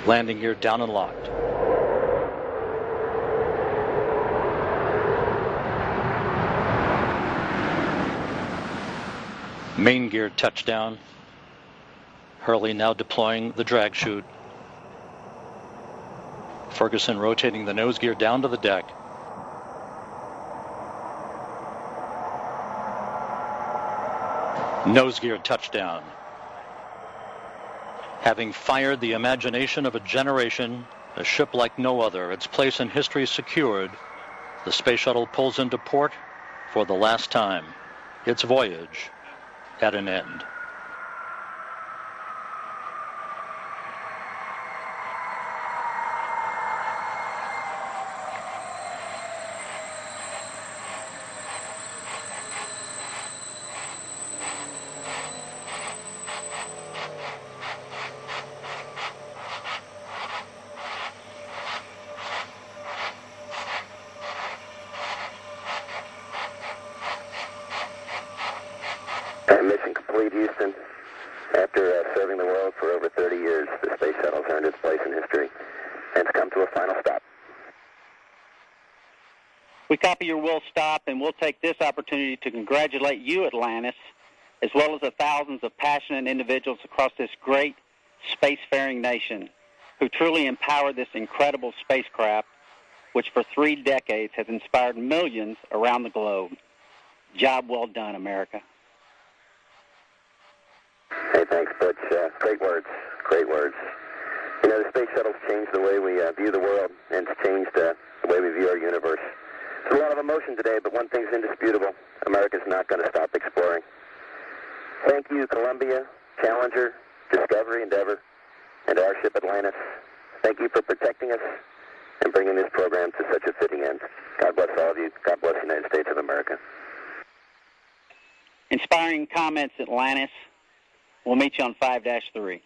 Landing gear down and locked. Main gear touchdown. Hurley now deploying the drag chute. Ferguson rotating the nose gear down to the deck. Nose gear touchdown. Having fired the imagination of a generation, a ship like no other, its place in history secured, the space shuttle pulls into port for the last time. Its voyage at an end. Mission complete, Houston. After serving the world for over 30 years, the space shuttle's earned its place in history and it's come to a final stop. We copy your will stop, and we'll take this opportunity to congratulate you, Atlantis, as well as the thousands of passionate individuals across this great spacefaring nation who truly empowered this incredible spacecraft, which for 3 decades has inspired millions around the globe. Job well done, America. Hey, thanks, Butch. Great words. Great words. You know, the space shuttle's changed the way we view the world, and it's changed the way we view our universe. There's a lot of emotion today, but one thing's indisputable. America's not going to stop exploring. Thank you, Columbia, Challenger, Discovery, Endeavour, and our ship Atlantis. Thank you for protecting us and bringing this program to such a fitting end. God bless all of you. God bless the United States of America. Inspiring comments, Atlantis. We'll meet you on 5-3.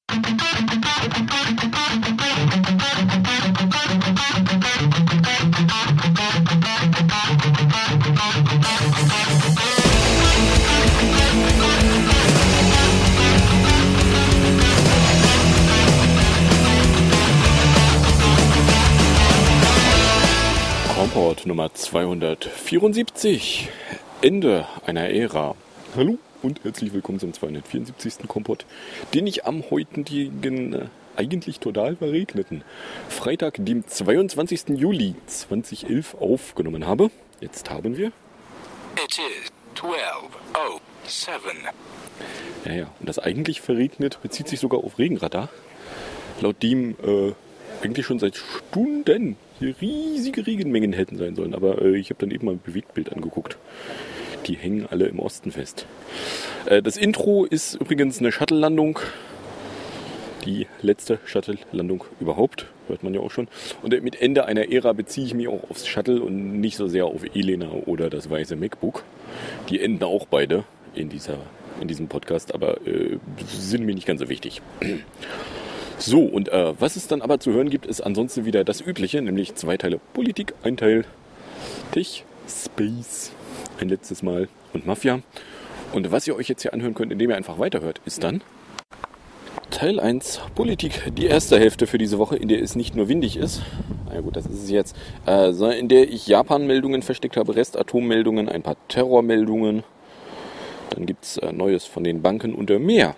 Kompott Nummer 274. Ende einer Ära. Hallo und herzlich willkommen zum 274. Kompott, den ich am heutigen, eigentlich total verregneten Freitag, dem 22. Juli 2011 aufgenommen habe. Jetzt haben wir... It is 12:07. Ja, und das eigentlich verregnet bezieht sich sogar auf Regenradar, laut dem eigentlich schon seit Stunden hier riesige Regenmengen hätten sein sollen. Aber ich habe dann eben mal ein Bewegtbild angeguckt. Die hängen alle im Osten fest. Das Intro ist übrigens eine Shuttle-Landung. Die letzte Shuttle-Landung überhaupt. Hört man ja auch schon. Und mit Ende einer Ära beziehe ich mich auch aufs Shuttle und nicht so sehr auf Elena oder das weiße MacBook. Die enden auch beide in diesem Podcast, aber sind mir nicht ganz so wichtig. So, und was es dann aber zu hören gibt, ist ansonsten wieder das Übliche, nämlich 2 Teile Politik, 1 Teil Tech, Space, ein letztes Mal und Mafia. Und was ihr euch jetzt hier anhören könnt, indem ihr einfach weiterhört, ist dann Teil 1 Politik, die erste Hälfte für diese Woche, in der es nicht nur windig ist, na gut, das ist es jetzt, sondern in der ich Japan-Meldungen versteckt habe, Rest-Atom-Meldungen, ein paar Terror-Meldungen. Dann gibt es Neues von den Banken unter mehr.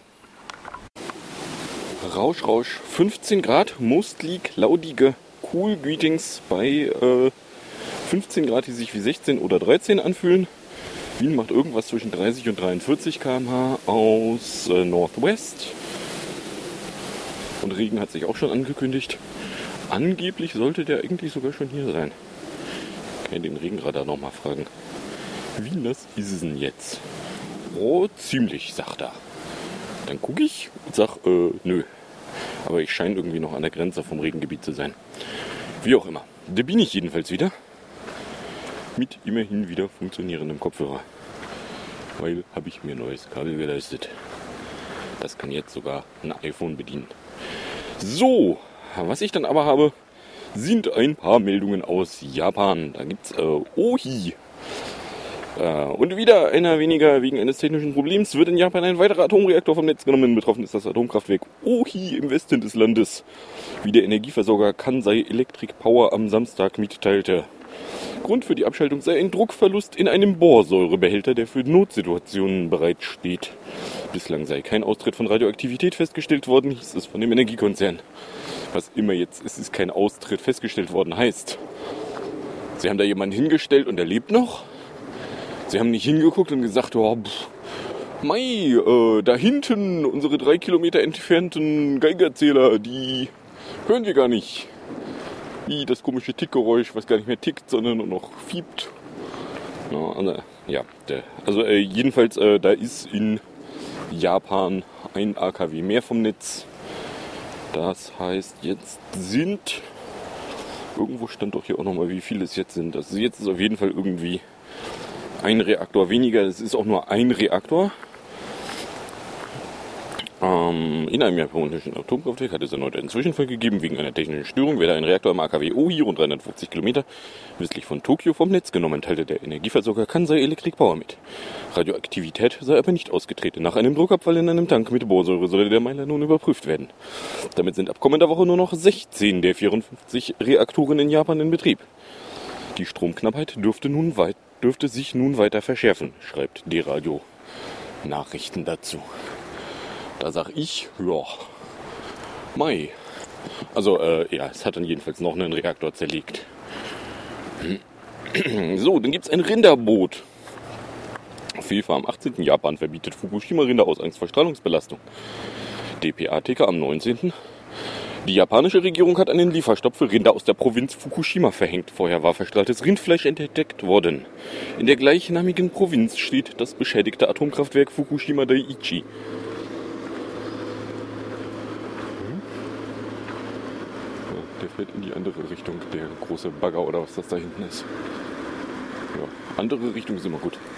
Rausch, 15 Grad, mostly cloudige Cool Greetings bei 15 Grad, die sich wie 16 oder 13 anfühlen. Wien macht irgendwas zwischen 30 und 43 km/h aus Northwest. Und Regen hat sich auch schon angekündigt. Angeblich sollte der eigentlich sogar schon hier sein. Kann ich den Regenradar nochmal fragen. Wie nass ist es denn jetzt? Oh, ziemlich, sagt er. Dann gucke ich und sag, nö. Aber ich scheine irgendwie noch an der Grenze vom Regengebiet zu sein. Wie auch immer. Da bin ich jedenfalls wieder. Mit immerhin wieder funktionierendem Kopfhörer. Weil habe ich mir ein neues Kabel geleistet. Das kann jetzt sogar ein iPhone bedienen. So, was ich dann aber habe, sind ein paar Meldungen aus Japan. Da gibt's Ohi. Und wieder einer weniger wegen eines technischen Problems wird in Japan ein weiterer Atomreaktor vom Netz genommen. Betroffen ist das Atomkraftwerk Ohi im Westen des Landes, wie der Energieversorger Kansai Electric Power am Samstag mitteilte. Grund für die Abschaltung sei ein Druckverlust in einem Borsäurebehälter, der für Notsituationen bereitsteht. Bislang sei kein Austritt von Radioaktivität festgestellt worden, hieß es von dem Energiekonzern. Was immer jetzt ist kein Austritt festgestellt worden heißt. Sie haben da jemanden hingestellt und er lebt noch. Sie haben nicht hingeguckt und gesagt, oh, da hinten unsere 3 Kilometer entfernten Geigerzähler, die hören wir gar nicht. Wie das komische Tickgeräusch, was gar nicht mehr tickt, sondern nur noch fiebt. Jedenfalls, da ist in Japan ein AKW mehr vom Netz. Das heißt, jetzt sind... Irgendwo stand doch hier auch nochmal, wie viele es jetzt sind. Also jetzt ist auf jeden Fall irgendwie ein Reaktor weniger. Es ist auch nur ein Reaktor. In einem japanischen Atomkraftwerk hat es erneut einen Zwischenfall gegeben. Wegen einer technischen Störung werde ein Reaktor am AKW Ohi rund 350 Kilometer westlich von Tokio vom Netz genommen, teilte der Energieversorger Kansai Electric Power mit. Radioaktivität sei aber nicht ausgetreten. Nach einem Druckabfall in einem Tank mit Borsäure solle der Meiler nun überprüft werden. Damit sind ab kommender Woche nur noch 16 der 54 Reaktoren in Japan in Betrieb. Die Stromknappheit dürfte sich nun weiter verschärfen, schreibt D-Radio Nachrichten dazu. Da sag ich, ja, Mai. Also, es hat dann jedenfalls noch einen Reaktor zerlegt. So, dann gibt's ein Rinderboot. FIFA am 18. Japan verbietet Fukushima-Rinder aus Angst vor Strahlungsbelastung. DPA-Ticker am 19. Die japanische Regierung hat einen Lieferstopp für Rinder aus der Provinz Fukushima verhängt. Vorher war verstrahltes Rindfleisch entdeckt worden. In der gleichnamigen Provinz steht das beschädigte Atomkraftwerk Fukushima Daiichi. Der fährt in die andere Richtung, der große Bagger oder was das da hinten ist. Ja, andere Richtung ist immer gut.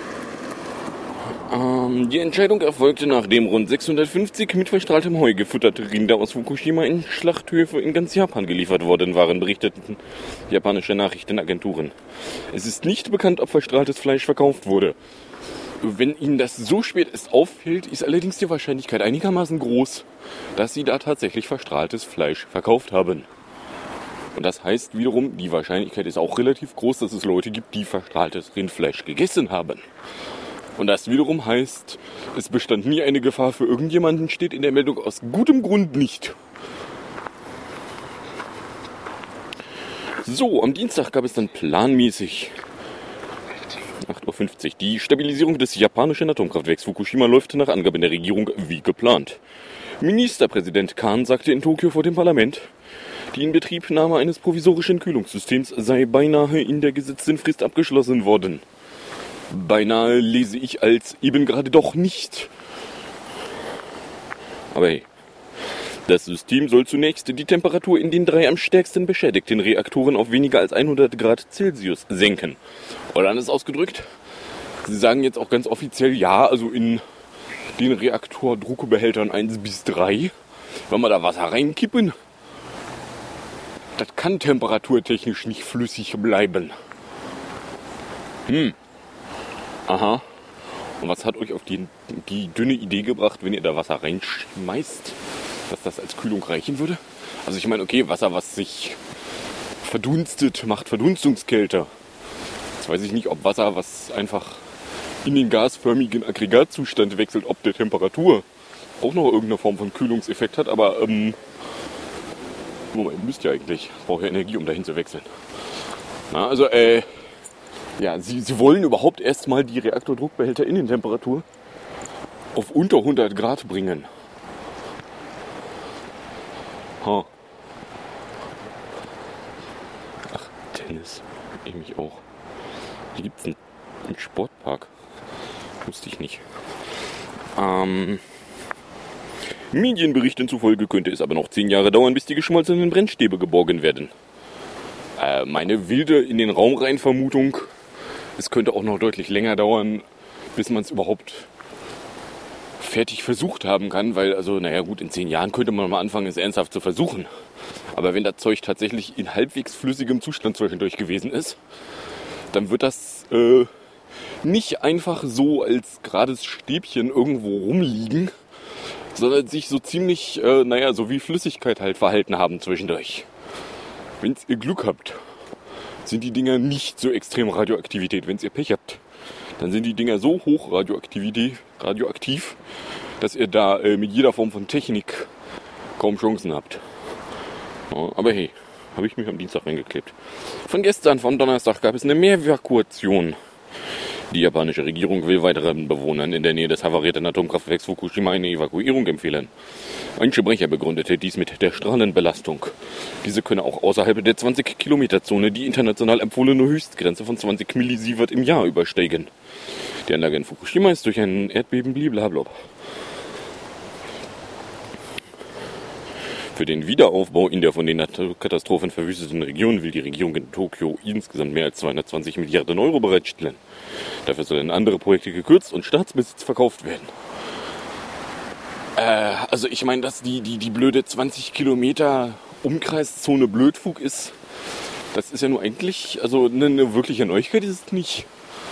Die Entscheidung erfolgte, nachdem rund 650 mit verstrahltem Heu gefütterte Rinder aus Fukushima in Schlachthöfe in ganz Japan geliefert worden waren, berichteten japanische Nachrichtenagenturen. Es ist nicht bekannt, ob verstrahltes Fleisch verkauft wurde. Wenn Ihnen das so spät erst auffällt, ist allerdings die Wahrscheinlichkeit einigermaßen groß, dass Sie da tatsächlich verstrahltes Fleisch verkauft haben. Und das heißt wiederum, die Wahrscheinlichkeit ist auch relativ groß, dass es Leute gibt, die verstrahltes Rindfleisch gegessen haben. Und das wiederum heißt, es bestand nie eine Gefahr für irgendjemanden, steht in der Meldung aus gutem Grund nicht. So, am Dienstag gab es dann planmäßig 8:50 Uhr. Die Stabilisierung des japanischen Atomkraftwerks Fukushima läuft nach Angaben der Regierung wie geplant. Ministerpräsident Kan sagte in Tokio vor dem Parlament, die Inbetriebnahme eines provisorischen Kühlungssystems sei beinahe in der gesetzten Frist abgeschlossen worden. Beinahe lese ich als eben gerade doch nicht. Aber hey, das System soll zunächst die Temperatur in den 3 am stärksten beschädigten Reaktoren auf weniger als 100 Grad Celsius senken. Oder anders ausgedrückt, sie sagen jetzt auch ganz offiziell, ja, also in den Reaktordruckbehältern 1 bis 3, wenn wir da Wasser reinkippen, das kann temperaturtechnisch nicht flüssig bleiben. Aha. Und was hat euch auf die dünne Idee gebracht, wenn ihr da Wasser reinschmeißt, dass das als Kühlung reichen würde? Also ich meine, okay, Wasser, was sich verdunstet, macht Verdunstungskälte. Jetzt weiß ich nicht, ob Wasser, was einfach in den gasförmigen Aggregatzustand wechselt, ob der Temperatur auch noch irgendeine Form von Kühlungseffekt hat, aber Moment, müsst ihr eigentlich. Braucht ja Energie, um dahin zu wechseln. Na, also, ja, sie wollen überhaupt erstmal die Reaktordruckbehälter Innentemperatur auf unter 100 Grad bringen. Ach, Tennis. Ich mich auch. Hier gibt es einen Sportpark. Wusste ich nicht. Medienberichten zufolge könnte es aber noch 10 Jahre dauern, bis die geschmolzenen Brennstäbe geborgen werden. Meine wilde in den Raum rein Vermutung, es könnte auch noch deutlich länger dauern, bis man es überhaupt fertig versucht haben kann, weil, also, naja gut, in 10 Jahren könnte man mal anfangen, es ernsthaft zu versuchen. Aber wenn das Zeug tatsächlich in halbwegs flüssigem Zustand zwischendurch gewesen ist, dann wird das nicht einfach so als gerades Stäbchen irgendwo rumliegen, sondern sich so ziemlich, so wie Flüssigkeit halt verhalten haben zwischendurch. Wenn ihr Glück habt, sind die Dinger nicht so extrem Radioaktivität. Wenn ihr Pech habt, dann sind die Dinger so hoch radioaktiv, dass ihr da mit jeder Form von Technik kaum Chancen habt. Ja, aber hey, habe ich mich am Dienstag reingeklebt. Von gestern, vom Donnerstag, gab es eine Mehrvakuation. Die japanische Regierung will weiteren Bewohnern in der Nähe des havarierten Atomkraftwerks Fukushima eine Evakuierung empfehlen. Ein Sprecher begründete dies mit der Strahlenbelastung. Diese könne auch außerhalb der 20-Kilometer-Zone die international empfohlene Höchstgrenze von 20 Millisievert im Jahr übersteigen. Die Anlage in Fukushima ist durch ein Erdbeben blablabla. Für den Wiederaufbau in der von den Katastrophen verwüsteten Region will die Regierung in Tokio insgesamt mehr als 220 Milliarden Euro bereitstellen. Dafür sollen andere Projekte gekürzt und Staatsbesitz verkauft werden. Also ich meine, dass die blöde 20 Kilometer Umkreiszone Blödfug ist, das ist ja nur eigentlich, also eine wirkliche Neuigkeit ist es nicht.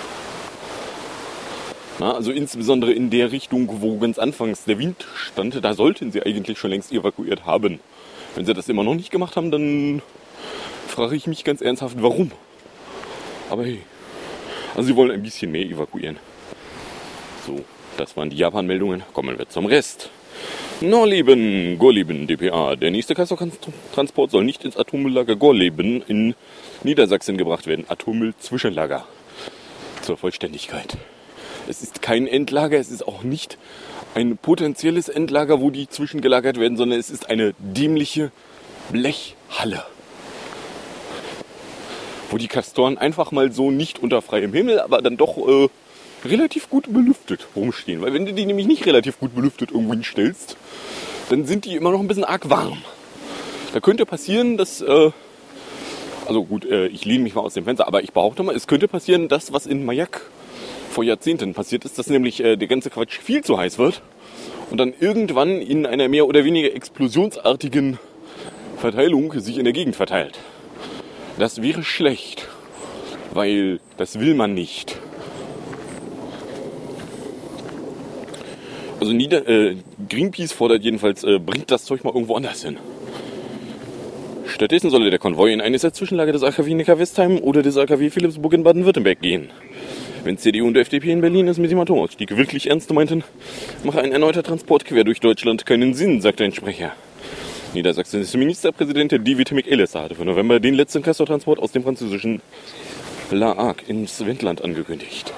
Na, also insbesondere in der Richtung, wo ganz anfangs der Wind stand, da sollten sie eigentlich schon längst evakuiert haben. Wenn sie das immer noch nicht gemacht haben, dann frage ich mich ganz ernsthaft, warum. Aber hey, also sie wollen ein bisschen mehr evakuieren. So, das waren die Japan-Meldungen. Kommen wir zum Rest. Gorleben, dpa. Der nächste Castor-Transport soll nicht ins Atommülllager Gorleben in Niedersachsen gebracht werden. Atommüll-Zwischenlager. Zur Vollständigkeit. Es ist kein Endlager, es ist auch nicht ein potenzielles Endlager, wo die zwischengelagert werden, sondern es ist eine dämliche Blechhalle. Wo die Castoren einfach mal so nicht unter freiem Himmel, aber dann doch relativ gut belüftet rumstehen. Weil wenn du die nämlich nicht relativ gut belüftet irgendwo hinstellst, dann sind die immer noch ein bisschen arg warm. Da könnte passieren, dass... ich lehne mich mal aus dem Fenster, aber ich behaupte mal, es könnte passieren, dass was in Mayak vor Jahrzehnten passiert ist, dass nämlich der ganze Quatsch viel zu heiß wird und dann irgendwann in einer mehr oder weniger explosionsartigen Verteilung sich in der Gegend verteilt. Das wäre schlecht, weil das will man nicht. Also Greenpeace fordert jedenfalls, bringt das Zeug mal irgendwo anders hin. Stattdessen solle der Konvoi in eines der Zwischenlager des AKW Neckar-Westheim oder des AKW Philipsburg in Baden-Württemberg gehen. Wenn CDU und FDP in Berlin es mit dem Atomausstieg wirklich ernst meinten, mache ein erneuter Transport quer durch Deutschland keinen Sinn, sagt ein Sprecher. Niedersachsens Ministerpräsident David McAllister hatte für November den letzten Castor-Transport aus dem französischen La Hague ins Wendland angekündigt.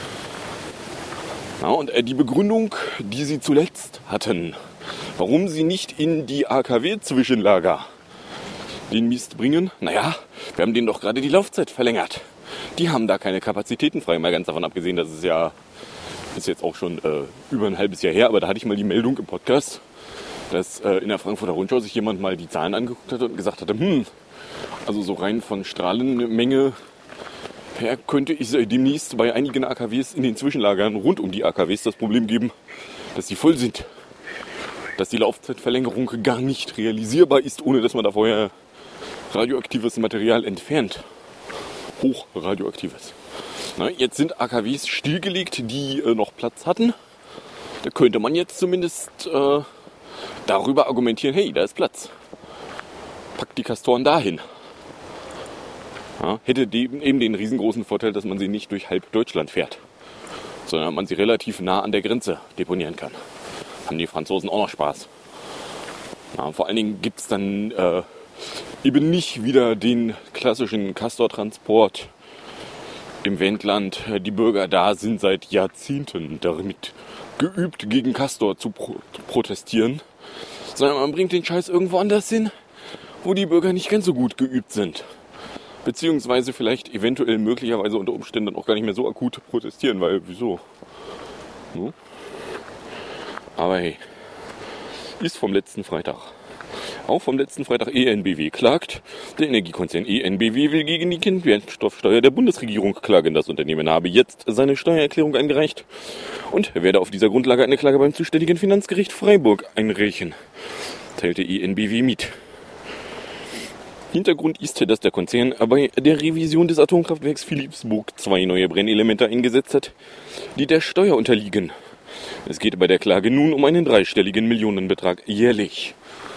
Ja, und die Begründung, die sie zuletzt hatten, warum sie nicht in die AKW-Zwischenlager den Mist bringen, naja, wir haben denen doch gerade die Laufzeit verlängert. Die haben da keine Kapazitäten frei, mal ganz davon abgesehen, dass es ja, ist jetzt auch schon über ein halbes Jahr her, aber da hatte ich mal die Meldung im Podcast, dass in der Frankfurter Rundschau sich jemand mal die Zahlen angeguckt hat und gesagt hatte, also so rein von Strahlenmenge her könnte ich demnächst bei einigen AKWs in den Zwischenlagern rund um die AKWs das Problem geben, dass die voll sind. Dass die Laufzeitverlängerung gar nicht realisierbar ist, ohne dass man da vorher radioaktives Material entfernt. Hochradioaktives. Jetzt sind AKWs stillgelegt, die noch Platz hatten. Da könnte man jetzt zumindest darüber argumentieren, hey, da ist Platz. Packt die Castoren dahin. Ja, hätte eben den riesengroßen Vorteil, dass man sie nicht durch halb Deutschland fährt, sondern man sie relativ nah an der Grenze deponieren kann. Haben die Franzosen auch noch Spaß. Ja, vor allen Dingen gibt es dann eben nicht wieder den klassischen Castor-Transport im Wendland. Die Bürger da sind seit Jahrzehnten damit geübt, gegen Castor zu protestieren. Sondern man bringt den Scheiß irgendwo anders hin, wo die Bürger nicht ganz so gut geübt sind. Beziehungsweise vielleicht eventuell möglicherweise unter Umständen auch gar nicht mehr so akut protestieren, weil wieso? No? Aber hey, ist vom letzten Freitag. Auch vom letzten Freitag EnBW klagt. Der Energiekonzern EnBW will gegen die Kernstoffsteuer der Bundesregierung klagen. Das Unternehmen habe jetzt seine Steuererklärung eingereicht und werde auf dieser Grundlage eine Klage beim zuständigen Finanzgericht Freiburg einreichen, teilte EnBW mit. Hintergrund ist, dass der Konzern bei der Revision des Atomkraftwerks Philippsburg 2 neue Brennelemente eingesetzt hat, die der Steuer unterliegen. Es geht bei der Klage nun um einen 3-stelligen Millionenbetrag jährlich.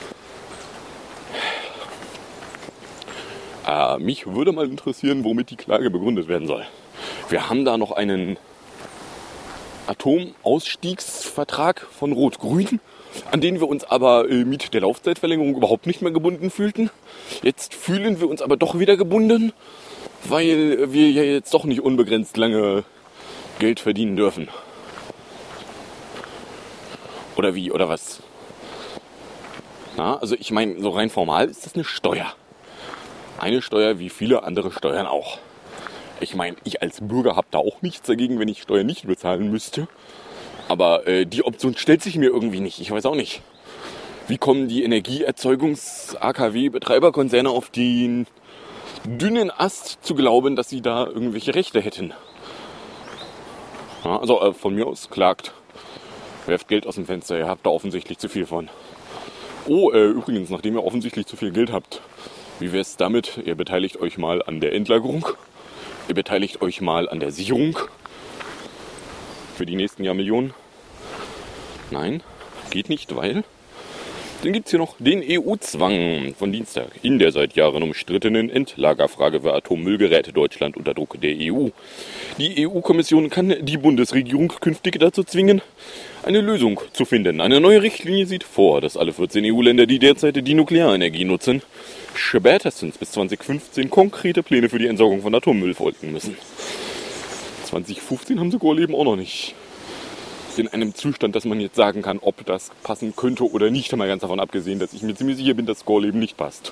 Mich würde mal interessieren, womit die Klage begründet werden soll. Wir haben da noch einen Atomausstiegsvertrag von Rot-Grün, an den wir uns aber mit der Laufzeitverlängerung überhaupt nicht mehr gebunden fühlten. Jetzt fühlen wir uns aber doch wieder gebunden, weil wir ja jetzt doch nicht unbegrenzt lange Geld verdienen dürfen. Oder wie, oder was? Na, also ich meine, so rein formal ist das eine Steuer. Eine Steuer wie viele andere Steuern auch. Ich meine, ich als Bürger habe da auch nichts dagegen, wenn ich Steuern nicht bezahlen müsste. Aber die Option stellt sich mir irgendwie nicht. Ich weiß auch nicht. Wie kommen die Energieerzeugungs-AKW-Betreiberkonzerne auf den dünnen Ast zu glauben, dass sie da irgendwelche Rechte hätten? Ja, also von mir aus klagt. Werft Geld aus dem Fenster, ihr habt da offensichtlich zu viel von. Oh, übrigens, nachdem ihr offensichtlich zu viel Geld habt, wie wäre es damit, ihr beteiligt euch mal an der Endlagerung? Ihr beteiligt euch mal an der Sicherung für die nächsten Jahrmillionen? Nein, geht nicht, weil... Dann gibt es hier noch den EU-Zwang von Dienstag. In der seit Jahren umstrittenen Endlagerfrage für Atommüll gerät Deutschland unter Druck der EU. Die EU-Kommission kann die Bundesregierung künftig dazu zwingen, eine Lösung zu finden. Eine neue Richtlinie sieht vor, dass alle 14 EU-Länder, die derzeit die Nuklearenergie nutzen, spätestens bis 2015 konkrete Pläne für die Entsorgung von Atommüll folgen müssen. 2015 haben sie Gorleben auch noch nicht in einem Zustand, dass man jetzt sagen kann, ob das passen könnte oder nicht. Mal ganz davon abgesehen, dass ich mir ziemlich sicher bin, dass Gorleben nicht passt.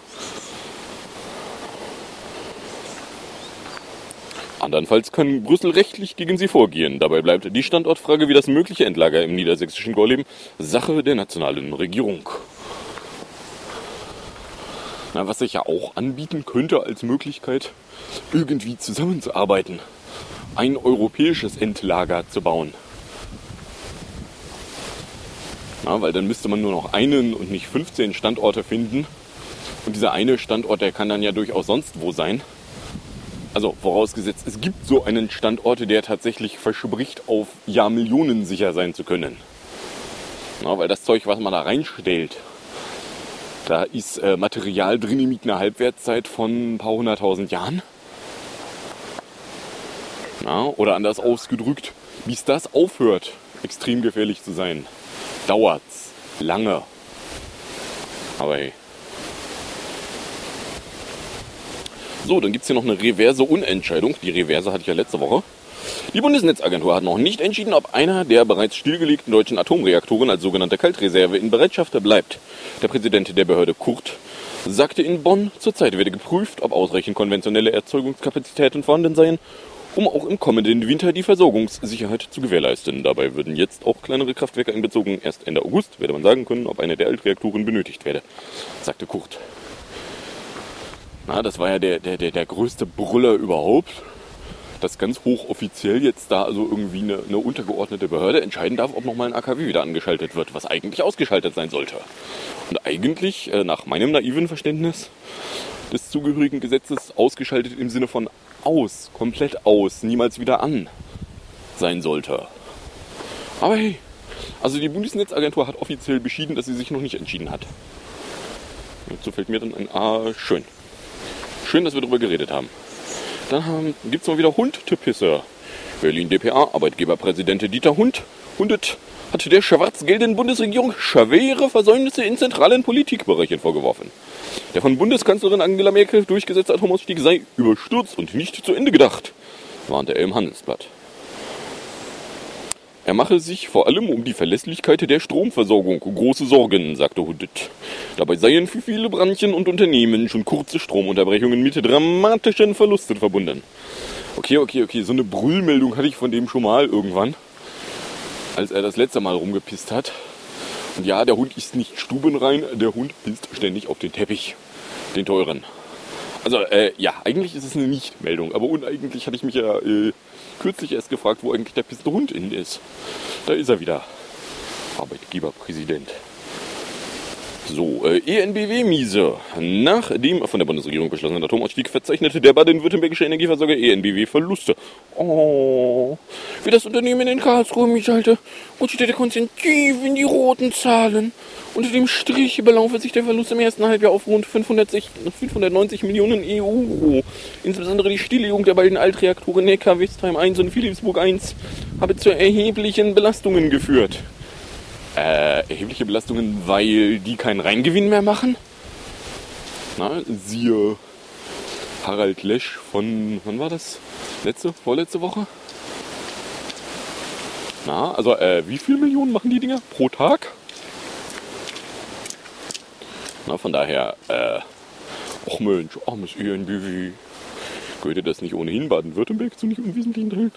Andernfalls kann Brüssel rechtlich gegen sie vorgehen. Dabei bleibt die Standortfrage wie das mögliche Endlager im niedersächsischen Gorleben Sache der nationalen Regierung. Na, was sich ja auch anbieten könnte als Möglichkeit, irgendwie zusammenzuarbeiten. Ein europäisches Endlager zu bauen. Na, weil dann müsste man nur noch einen und nicht 15 Standorte finden. Und dieser eine Standort, der kann dann ja durchaus sonst wo sein. Also vorausgesetzt, es gibt so einen Standort, der tatsächlich verspricht, auf Jahrmillionen sicher sein zu können. Na, weil das Zeug, was man da reinstellt, da ist Material drin mit einer Halbwertszeit von ein paar 100.000 Jahren. Na, oder anders ausgedrückt, bis das aufhört, extrem gefährlich zu sein, dauert's lange. Aber hey. So, dann gibt es hier noch eine reverse Unentscheidung. Die Reverse hatte ich ja letzte Woche. Die Bundesnetzagentur hat noch nicht entschieden, ob einer der bereits stillgelegten deutschen Atomreaktoren als sogenannte Kaltreserve in Bereitschaft bleibt. Der Präsident der Behörde Kurt sagte in Bonn, zurzeit werde geprüft, ob ausreichend konventionelle Erzeugungskapazitäten vorhanden seien, um auch im kommenden Winter die Versorgungssicherheit zu gewährleisten. Dabei würden jetzt auch kleinere Kraftwerke einbezogen. Erst Ende August werde man sagen können, ob eine der Altreaktoren benötigt werde, sagte Kurt. Na, das war ja der größte Brüller überhaupt, dass ganz hochoffiziell jetzt da also irgendwie eine untergeordnete Behörde entscheiden darf, ob nochmal ein AKW wieder angeschaltet wird, was eigentlich ausgeschaltet sein sollte. Und eigentlich, nach meinem naiven Verständnis des zugehörigen Gesetzes, ausgeschaltet im Sinne von aus, komplett aus, niemals wieder an sein sollte. Aber hey, also die Bundesnetzagentur hat offiziell beschieden, dass sie sich noch nicht entschieden hat. Dazu fällt mir dann ein schön. Schön, dass wir darüber geredet haben. Dann gibt es mal wieder Hundtepisse. Berlin dpa, Arbeitgeberpräsident Dieter Hundet hatte der schwarz-gelben Bundesregierung schwere Versäumnisse in zentralen Politikbereichen vorgeworfen. Der von Bundeskanzlerin Angela Merkel durchgesetzte Atomausstieg sei überstürzt und nicht zu Ende gedacht, warnte er im Handelsblatt. Er mache sich vor allem um die Verlässlichkeit der Stromversorgung große Sorgen, sagte Hundet. Dabei seien für viele Branchen und Unternehmen schon kurze Stromunterbrechungen mit dramatischen Verlusten verbunden. Okay, so eine Brüllmeldung hatte ich von dem schon mal irgendwann, als er das letzte Mal rumgepisst hat. Und ja, der Hund ist nicht stubenrein, der Hund pisst ständig auf den Teppich, den teuren. Also, ja, eigentlich ist es eine Nicht-Meldung, aber uneigentlich hatte ich mich ja kürzlich erst gefragt, wo eigentlich der pissende Hund ist. Da ist er wieder. Arbeitgeberpräsident. So, ENBW-Miese. Nach dem von der Bundesregierung beschlossenen Atomausstieg verzeichnete der baden-württembergische Energieversorger ENBW Verluste. Oh, wie das Unternehmen in Karlsruhe miethalte, rutschte der Konzern tief in die roten Zahlen. Unter dem Strich belaufe sich der Verlust im ersten Halbjahr auf rund 590 Millionen Euro. Insbesondere die Stilllegung der beiden Altreaktoren Neckar-Westheim 1 und Philipsburg 1 habe zu erheblichen Belastungen geführt. Erhebliche Belastungen, weil die keinen Reingewinn mehr machen? Na, siehe Harald Lesch von, wann war das? Vorletzte Woche? Na, also wie viel Millionen machen die Dinger pro Tag? Na, von daher, ach Mensch, armes ENBW. Gehörte das nicht ohnehin Baden-Württemberg zu nicht unwesentlichen Teilen?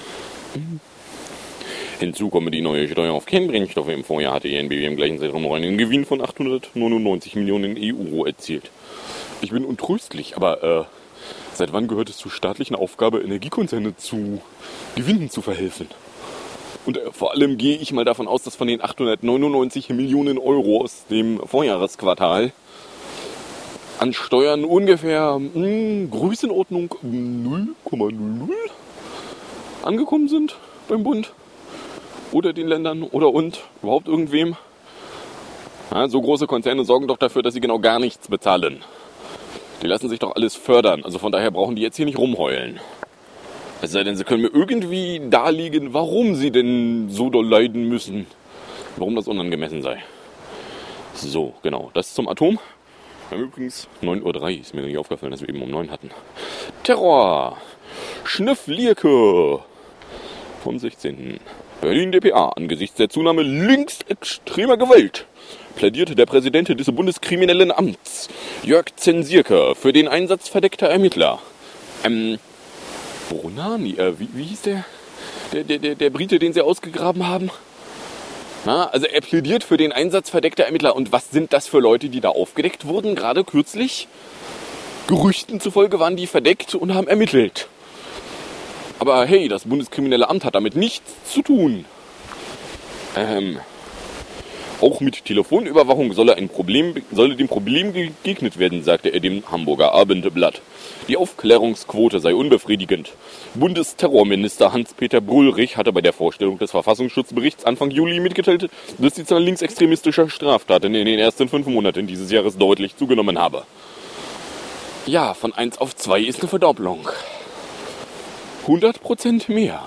Hinzu komme die neue Steuer auf Kernbrennstoffe. Im Vorjahr hatte ENBW im gleichen Zeitraum einen Gewinn von 899 Millionen Euro erzielt. Ich bin untröstlich, aber seit wann gehört es zur staatlichen Aufgabe, Energiekonzerne zu Gewinnen zu verhelfen? Und vor allem gehe ich mal davon aus, dass von den 899 Millionen Euro aus dem Vorjahresquartal an Steuern ungefähr Größenordnung 0,00 angekommen sind beim Bund. Oder den Ländern oder überhaupt irgendwem. Ja, so große Konzerne sorgen doch dafür, dass sie genau gar nichts bezahlen. Die lassen sich doch alles fördern. Also von daher brauchen die jetzt hier nicht rumheulen. Es sei denn, sie können mir irgendwie darlegen, warum sie denn so doll leiden müssen. Warum das unangemessen sei. So, genau. Das zum Atom. Wir haben übrigens 9:03 Uhr. Ist mir nicht aufgefallen, dass wir eben um 9 hatten. Terror. Schnüfflierke. Vom 16. Berlin dpa. Angesichts der Zunahme linksextremer Gewalt plädierte der Präsident des Bundeskriminellen Amts, Jörg Zensierke, für den Einsatz verdeckter Ermittler. Bronani, wie hieß der Brite, den sie ausgegraben haben? Na, also er plädiert für den Einsatz verdeckter Ermittler. Und was sind das für Leute, die da aufgedeckt wurden, gerade kürzlich? Gerüchten zufolge waren die verdeckt und haben ermittelt. Aber hey, das Bundeskriminelle Amt hat damit nichts zu tun. Auch mit Telefonüberwachung solle dem Problem begegnet werden, sagte er dem Hamburger Abendblatt. Die Aufklärungsquote sei unbefriedigend. Bundesterrorminister Hans-Peter Brüllrich hatte bei der Vorstellung des Verfassungsschutzberichts Anfang Juli mitgeteilt, dass die Zahl linksextremistischer Straftaten in den ersten 5 Monaten dieses Jahres deutlich zugenommen habe. Ja, von 1 auf 2 ist eine Verdopplung. 100% mehr.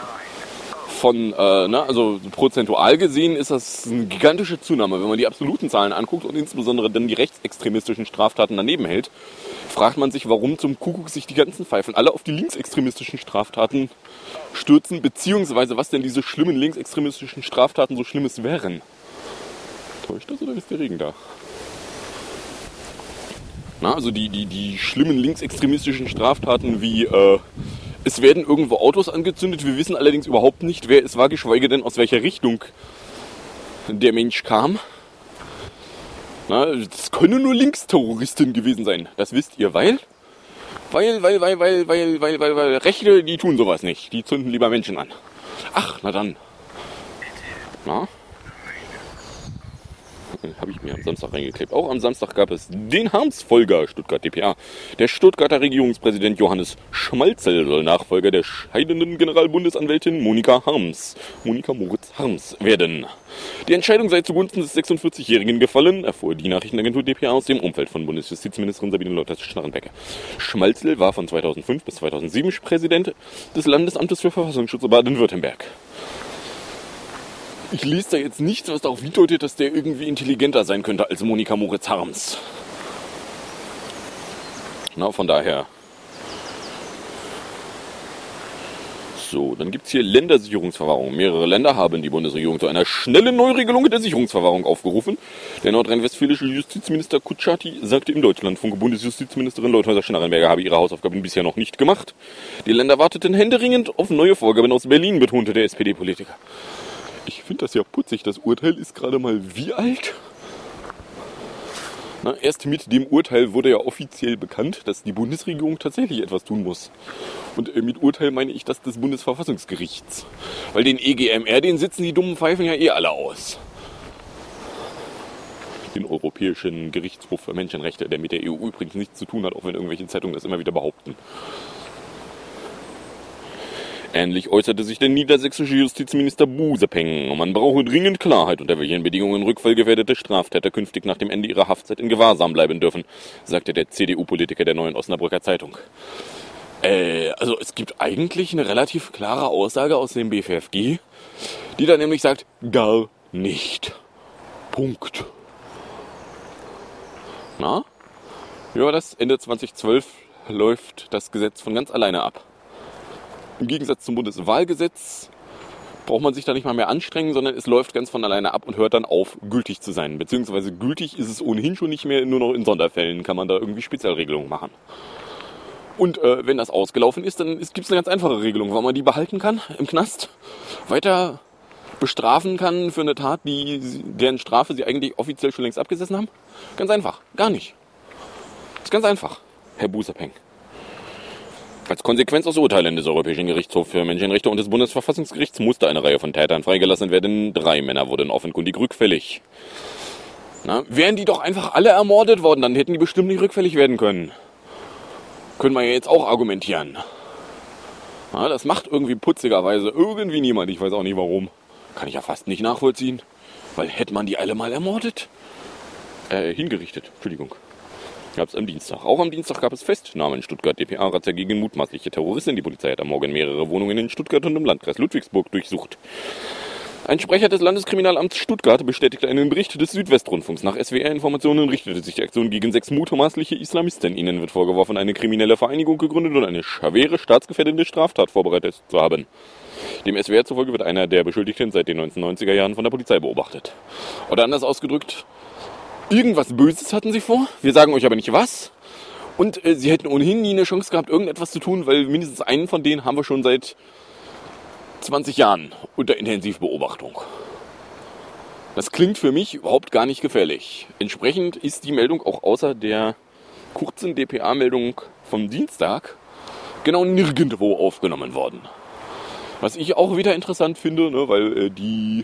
Also prozentual gesehen ist das eine gigantische Zunahme. Wenn man die absoluten Zahlen anguckt und insbesondere dann die rechtsextremistischen Straftaten daneben hält, fragt man sich, warum zum Kuckuck sich die ganzen Pfeifen alle auf die linksextremistischen Straftaten stürzen, beziehungsweise was denn diese schlimmen linksextremistischen Straftaten so Schlimmes wären. Täuscht das oder ist der Regen da? Also die schlimmen linksextremistischen Straftaten wie es werden irgendwo Autos angezündet, wir wissen allerdings überhaupt nicht, wer es war, geschweige denn aus welcher Richtung der Mensch kam. Das können nur Linksterroristen gewesen sein. Das wisst ihr, weil Rechte, die tun sowas nicht. Die zünden lieber Menschen an. Ach, na dann. Habe ich mir am Samstag reingeklebt. Auch am Samstag gab es den Harms-Folger Stuttgart dpa. Der Stuttgarter Regierungspräsident Johannes Schmalzel soll Nachfolger der scheidenden Generalbundesanwältin Monika Moritz Harms werden. Die Entscheidung sei zugunsten des 46-Jährigen gefallen, erfuhr die Nachrichtenagentur dpa aus dem Umfeld von Bundesjustizministerin Sabine Leuthers-Schnarrenberger. Schmalzel war von 2005 bis 2007 Präsident des Landesamtes für Verfassungsschutz Baden-Württemberg. Ich lese da jetzt nichts, was darauf hindeutet, dass der irgendwie intelligenter sein könnte als Monika Moritz Harms. Von daher. So, dann gibt es hier Ländersicherungsverwahrung. Mehrere Länder haben die Bundesregierung zu einer schnellen Neuregelung der Sicherungsverwahrung aufgerufen. Der nordrhein-westfälische Justizminister Kutschaty sagte im Deutschlandfunk, Bundesjustizministerin Leuthäuser-Schnarrenberger habe ihre Hausaufgaben bisher noch nicht gemacht. Die Länder warteten händeringend auf neue Vorgaben aus Berlin, betonte der SPD-Politiker. Ich finde das ja putzig. Das Urteil ist gerade mal wie alt? Erst mit dem Urteil wurde ja offiziell bekannt, dass die Bundesregierung tatsächlich etwas tun muss. Und mit Urteil meine ich das des Bundesverfassungsgerichts. Weil den EGMR, den sitzen die dummen Pfeifen ja alle aus. den Europäischen Gerichtshof für Menschenrechte, der mit der EU übrigens nichts zu tun hat, auch wenn irgendwelche Zeitungen das immer wieder behaupten. Ähnlich äußerte sich der niedersächsische Justizminister Busepeng. Man brauche dringend Klarheit, unter welchen Bedingungen rückfallgefährdete Straftäter künftig nach dem Ende ihrer Haftzeit in Gewahrsam bleiben dürfen, sagte der CDU-Politiker der Neuen Osnabrücker Zeitung. Also es gibt eigentlich eine relativ klare Aussage aus dem BFFG, die da nämlich sagt, gar nicht. Punkt. Na? Ja, das Ende 2012 läuft das Gesetz von ganz alleine ab. Im Gegensatz zum Bundeswahlgesetz braucht man sich da nicht mal mehr anstrengen, sondern es läuft ganz von alleine ab und hört dann auf, gültig zu sein. Beziehungsweise gültig ist es ohnehin schon nicht mehr, nur noch in Sonderfällen kann man da irgendwie Spezialregelungen machen. Und wenn das ausgelaufen ist, dann gibt es eine ganz einfache Regelung, weil man die behalten kann im Knast, weiter bestrafen kann für eine Tat, deren Strafe sie eigentlich offiziell schon längst abgesessen haben. Ganz einfach, gar nicht. Das ist ganz einfach, Herr Busepeng. Als Konsequenz aus Urteilen des Europäischen Gerichtshofs für Menschenrechte und des Bundesverfassungsgerichts musste eine Reihe von Tätern freigelassen werden. 3 Männer wurden offenkundig rückfällig. Na, wären die doch einfach alle ermordet worden, dann hätten die bestimmt nicht rückfällig werden können. Können wir ja jetzt auch argumentieren. Na, das macht irgendwie putzigerweise irgendwie niemand. Ich weiß auch nicht warum. Kann ich ja fast nicht nachvollziehen. Weil hätte man die alle mal ermordet? Hingerichtet, Entschuldigung. Gab es am Dienstag. Auch am Dienstag gab es Festnahmen in Stuttgart. DPA-Razzia gegen mutmaßliche Terroristen. Die Polizei hat am Morgen mehrere Wohnungen in Stuttgart und im Landkreis Ludwigsburg durchsucht. Ein Sprecher des Landeskriminalamts Stuttgart bestätigte einen Bericht des Südwestrundfunks. Nach SWR-Informationen richtete sich die Aktion gegen 6 mutmaßliche Islamisten. Ihnen wird vorgeworfen, eine kriminelle Vereinigung gegründet und eine schwere staatsgefährdende Straftat vorbereitet zu haben. Dem SWR zufolge wird einer der Beschuldigten seit den 1990er Jahren von der Polizei beobachtet. Oder anders ausgedrückt, irgendwas Böses hatten sie vor, wir sagen euch aber nicht was. Und sie hätten ohnehin nie eine Chance gehabt, irgendetwas zu tun, weil mindestens einen von denen haben wir schon seit 20 Jahren unter Intensivbeobachtung. Das klingt für mich überhaupt gar nicht gefährlich. Entsprechend ist die Meldung auch außer der kurzen DPA-Meldung vom Dienstag genau nirgendwo aufgenommen worden. Was ich auch wieder interessant finde, ne, weil die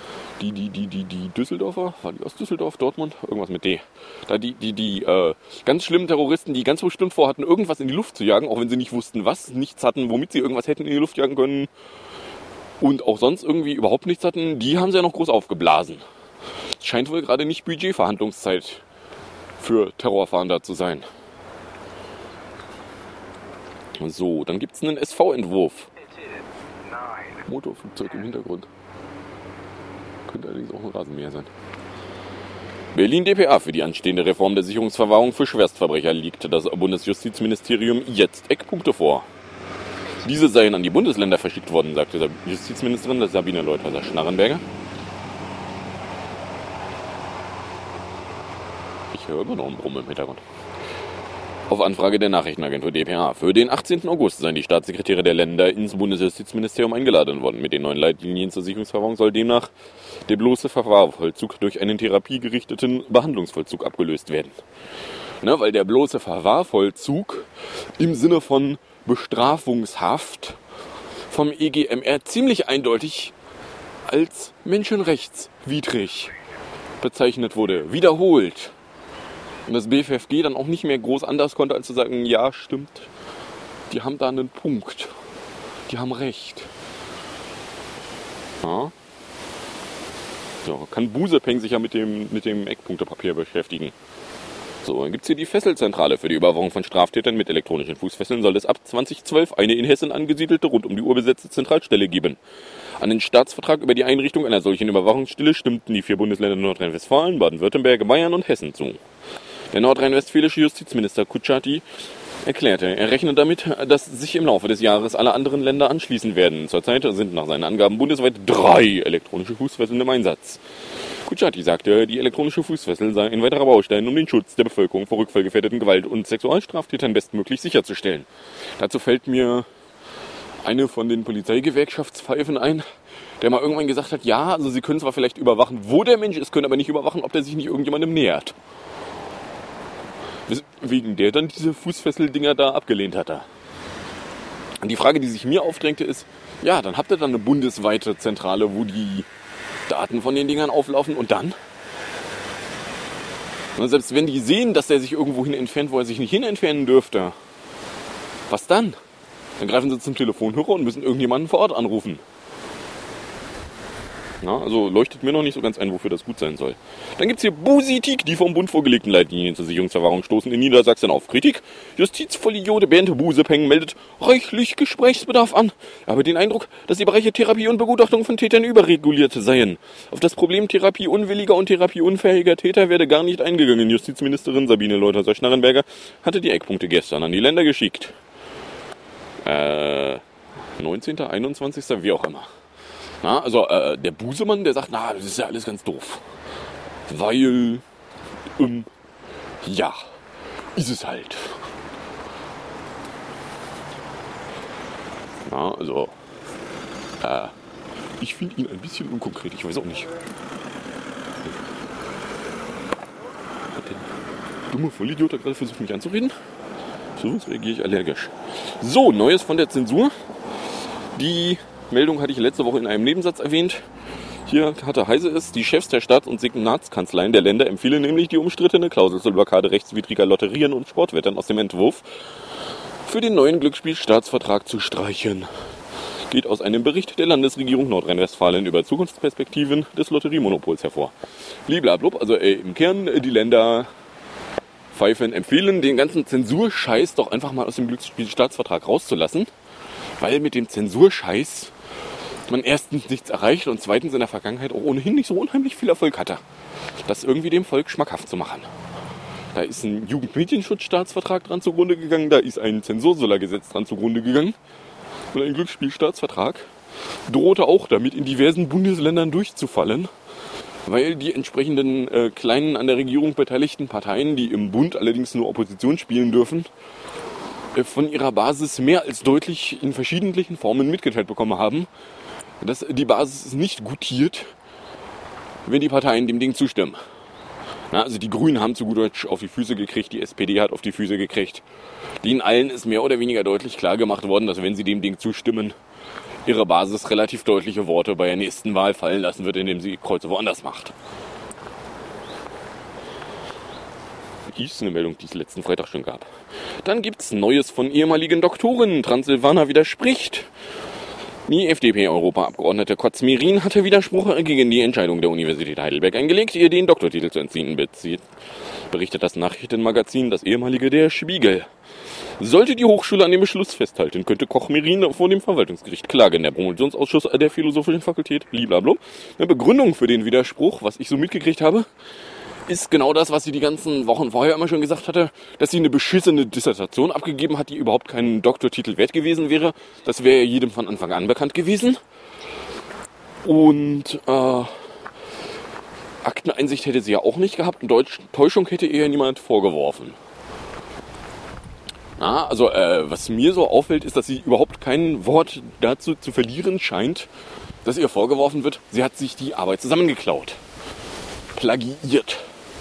Düsseldorfer, war die aus Düsseldorf, Dortmund, irgendwas mit D. Da die ganz schlimmen Terroristen, die ganz bestimmt vorhatten, irgendwas in die Luft zu jagen, auch wenn sie nicht wussten, was, nichts hatten, womit sie irgendwas hätten in die Luft jagen können und auch sonst irgendwie überhaupt nichts hatten, die haben sie ja noch groß aufgeblasen. Es scheint wohl gerade nicht Budgetverhandlungszeit für Terrorfahnder zu sein. So, dann gibt es einen SV-Entwurf. Motorflugzeug im Hintergrund. Könnte allerdings auch ein Rasenmäher sein. Berlin DPA für die anstehende Reform der Sicherungsverwahrung für Schwerstverbrecher legt das Bundesjustizministerium jetzt Eckpunkte vor. Diese seien an die Bundesländer verschickt worden, sagte Justizministerin Sabine Leuthäuser-Schnarrenberger. Ich höre immer noch einen Brummen im Hintergrund. Auf Anfrage der Nachrichtenagentur dpa. Für den 18. August seien die Staatssekretäre der Länder ins Bundesjustizministerium eingeladen worden. Mit den neuen Leitlinien zur Sicherungsverwahrung soll demnach der bloße Verwahrvollzug durch einen therapiegerichteten Behandlungsvollzug abgelöst werden. Ne, weil der bloße Verwahrvollzug im Sinne von Bestrafungshaft vom EGMR ziemlich eindeutig als menschenrechtswidrig bezeichnet wurde. Wiederholt. Und das BFFG dann auch nicht mehr groß anders konnte, als zu sagen, ja, stimmt, die haben da einen Punkt. Die haben recht. Ja. So, kann Busepeng sich ja mit dem Eckpunktepapier beschäftigen. So, dann gibt es hier die Fesselzentrale. Für die Überwachung von Straftätern mit elektronischen Fußfesseln soll es ab 2012 eine in Hessen angesiedelte, rund um die Uhr besetzte Zentralstelle geben. An den Staatsvertrag über die Einrichtung einer solchen Überwachungsstelle stimmten die 4 Bundesländer Nordrhein-Westfalen, Baden-Württemberg, Bayern und Hessen zu. Der nordrhein-westfälische Justizminister Kutschaty erklärte, er rechnet damit, dass sich im Laufe des Jahres alle anderen Länder anschließen werden. Zurzeit sind nach seinen Angaben bundesweit 3 elektronische Fußfesseln im Einsatz. Kutschaty sagte, die elektronische Fußfessel sei ein weiterer Baustein, um den Schutz der Bevölkerung vor rückfallgefährdeten Gewalt- und Sexualstraftätern bestmöglich sicherzustellen. Dazu fällt mir eine von den Polizeigewerkschaftspfeifen ein, der mal irgendwann gesagt hat, ja, also sie können zwar vielleicht überwachen, wo der Mensch ist, können aber nicht überwachen, ob der sich nicht irgendjemandem nähert. Wegen der dann diese Fußfesseldinger da abgelehnt hatte. Und die Frage, die sich mir aufdrängte, ist, ja, dann habt ihr dann eine bundesweite Zentrale, wo die Daten von den Dingern auflaufen und dann? Und selbst wenn die sehen, dass er sich irgendwo hin entfernt, wo er sich nicht hin entfernen dürfte, was dann? Dann greifen sie zum Telefonhörer und müssen irgendjemanden vor Ort anrufen. Ja, also leuchtet mir noch nicht so ganz ein, wofür das gut sein soll. Dann gibt es hier Busitik, die vom Bund vorgelegten Leitlinien zur Sicherungsverwahrung stoßen in Niedersachsen auf Kritik. Justizvollidiot Bernd Busepeng meldet reichlich Gesprächsbedarf an. Er habe den Eindruck, dass die Bereiche Therapie und Begutachtung von Tätern überreguliert seien. Auf das Problem therapieunwilliger und therapieunfähiger Täter werde gar nicht eingegangen. Justizministerin Sabine Leutherer-Schnarrenberger hatte die Eckpunkte gestern an die Länder geschickt. 19., 21., wie auch immer. Na, also der Busemann, der sagt, na, das ist ja alles ganz doof. Weil, ja, ist es halt. Na, also, ich finde ihn ein bisschen unkonkret, ich weiß auch nicht. Hat der dumme Vollidiot da gerade versucht, mich anzureden? So reagiere ich allergisch. So, Neues von der Zensur. Die Meldung hatte ich letzte Woche in einem Nebensatz erwähnt. Hier heiße es, die Chefs der Stadt- und Senatskanzleien der Länder empfehlen nämlich die umstrittene Klausel zur Blockade rechtswidriger Lotterien und Sportwettern aus dem Entwurf für den neuen Glücksspielstaatsvertrag zu streichen. Geht aus einem Bericht der Landesregierung Nordrhein-Westfalen über Zukunftsperspektiven des Lotteriemonopols hervor. Bliblablub, also im Kern die Länder pfeifen empfehlen, den ganzen Zensurscheiß doch einfach mal aus dem Glücksspielstaatsvertrag rauszulassen, weil mit dem Zensurscheiß man erstens nichts erreicht und zweitens in der Vergangenheit auch ohnehin nicht so unheimlich viel Erfolg hatte, das irgendwie dem Volk schmackhaft zu machen. Da ist ein Jugendmedienschutzstaatsvertrag dran zugrunde gegangen, da ist ein Zensursolargesetz dran zugrunde gegangen und ein Glücksspielstaatsvertrag drohte auch damit in diversen Bundesländern durchzufallen, weil die entsprechenden kleinen an der Regierung beteiligten Parteien, die im Bund allerdings nur Opposition spielen dürfen, von ihrer Basis mehr als deutlich in verschiedenen Formen mitgeteilt bekommen haben, dass die Basis nicht gutiert, wenn die Parteien dem Ding zustimmen. Na, also die Grünen haben zu gut Deutsch auf die Füße gekriegt, die SPD hat auf die Füße gekriegt. Denen allen ist mehr oder weniger deutlich klar gemacht worden, dass wenn sie dem Ding zustimmen, ihre Basis relativ deutliche Worte bei der nächsten Wahl fallen lassen wird, indem sie Kreuze woanders macht. Ist eine Meldung, die es letzten Freitag schon gab. Dann gibt es Neues von ehemaligen Doktoren. Transsilvaner widerspricht. Die FDP-Europaabgeordnete Kotz-Merin hatte Widerspruch gegen die Entscheidung der Universität Heidelberg eingelegt, ihr den Doktortitel zu entziehen, berichtet das Nachrichtenmagazin, das ehemalige Der Spiegel. Sollte die Hochschule an dem Beschluss festhalten, könnte Koch-Merin vor dem Verwaltungsgericht klagen. Der Promotionsausschuss der Philosophischen Fakultät, blablabla. Eine Begründung für den Widerspruch, was ich so mitgekriegt habe, ist genau das, was sie die ganzen Wochen vorher immer schon gesagt hatte, dass sie eine beschissene Dissertation abgegeben hat, die überhaupt keinen Doktortitel wert gewesen wäre. Das wäre jedem von Anfang an bekannt gewesen. Und Akteneinsicht hätte sie ja auch nicht gehabt und Täuschung hätte ihr niemand vorgeworfen. Na, also was mir so auffällt, ist, dass sie überhaupt kein Wort dazu zu verlieren scheint, dass ihr vorgeworfen wird, sie hat sich die Arbeit zusammengeklaut. Plagiiert.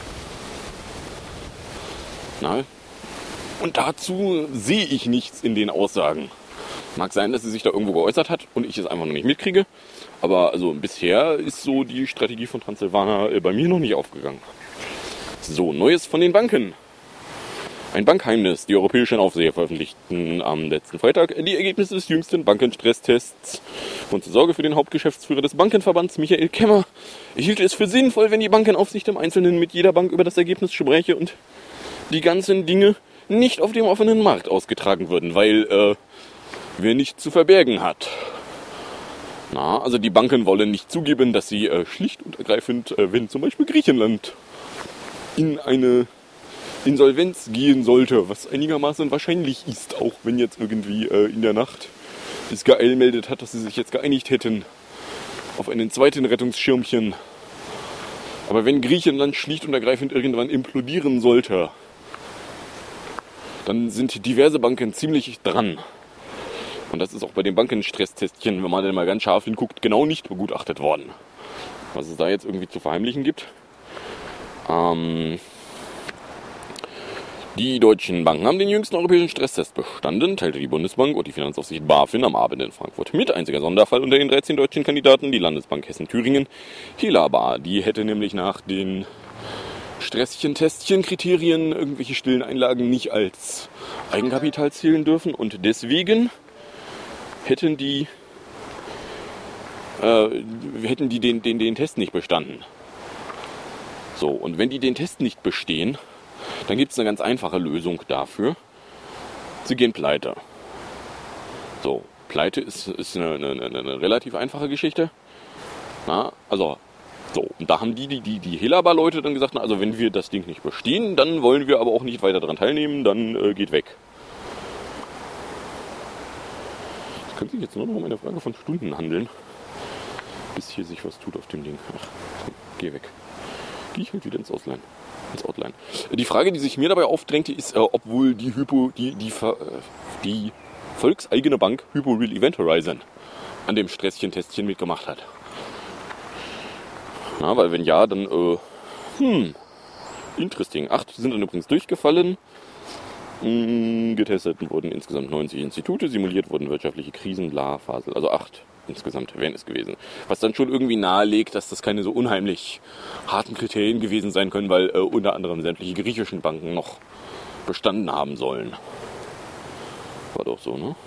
Na, und dazu sehe ich nichts in den Aussagen. Mag sein, dass sie sich da irgendwo geäußert hat und ich es einfach noch nicht mitkriege. Aber also bisher ist so die Strategie von Transsilvaner bei mir noch nicht aufgegangen. So, Neues von den Banken. Ein Bankgeheimnis. Die europäischen Aufseher veröffentlichten am letzten Freitag die Ergebnisse des jüngsten Bankenstresstests. Und zur Sorge für den Hauptgeschäftsführer des Bankenverbands, Michael Kemmer, hielt es für sinnvoll, wenn die Bankenaufsicht im Einzelnen mit jeder Bank über das Ergebnis spräche und die ganzen Dinge nicht auf dem offenen Markt ausgetragen würden, weil wer nichts zu verbergen hat. Na, also die Banken wollen nicht zugeben, dass sie schlicht und ergreifend, wenn zum Beispiel Griechenland in eine Insolvenz gehen sollte, was einigermaßen wahrscheinlich ist, auch wenn jetzt irgendwie in der Nacht Israel meldet hat, dass sie sich jetzt geeinigt hätten auf einen zweiten Rettungsschirmchen. Aber wenn Griechenland schlicht und ergreifend irgendwann implodieren sollte, dann sind diverse Banken ziemlich dran. Und das ist auch bei den Bankenstresstestchen, wenn man dann mal ganz scharf hinguckt, genau nicht begutachtet worden. Was es da jetzt irgendwie zu verheimlichen gibt. Die deutschen Banken haben den jüngsten europäischen Stresstest bestanden, teilte die Bundesbank und die Finanzaufsicht BaFin am Abend in Frankfurt mit. Einziger Sonderfall unter den 13 deutschen Kandidaten, die Landesbank Hessen-Thüringen, Helaba. Die hätte nämlich nach den Stresschen-Testchen-Kriterien irgendwelche stillen Einlagen nicht als Eigenkapital zählen dürfen und deswegen hätten die den Test nicht bestanden. So, und wenn die den Test nicht bestehen, dann gibt es eine ganz einfache Lösung dafür. Sie gehen pleite. So, pleite ist eine relativ einfache Geschichte. Na, also, so, und da haben die Helaba-Leute dann gesagt, na, also wenn wir das Ding nicht bestehen, dann wollen wir aber auch nicht weiter daran teilnehmen, dann geht weg. Es könnte sich jetzt nur noch um eine Frage von Stunden handeln, bis hier sich was tut auf dem Ding. Ach, geh weg. Geh ich halt wieder ins Outline. Die Frage, die sich mir dabei aufdrängte, ist, ob wohl die volkseigene Bank Hypo Real Event Horizon an dem Stresschen-Testchen mitgemacht hat. Na, weil wenn ja, dann, interesting. 8 sind dann übrigens durchgefallen. Getestet wurden insgesamt 90 Institute, simuliert wurden wirtschaftliche Krisen, bla, Fasel. Also 8 insgesamt wären es gewesen. Was dann schon irgendwie nahelegt, dass das keine so unheimlich harten Kriterien gewesen sein können, weil unter anderem sämtliche griechischen Banken noch bestanden haben sollen. War doch so, ne?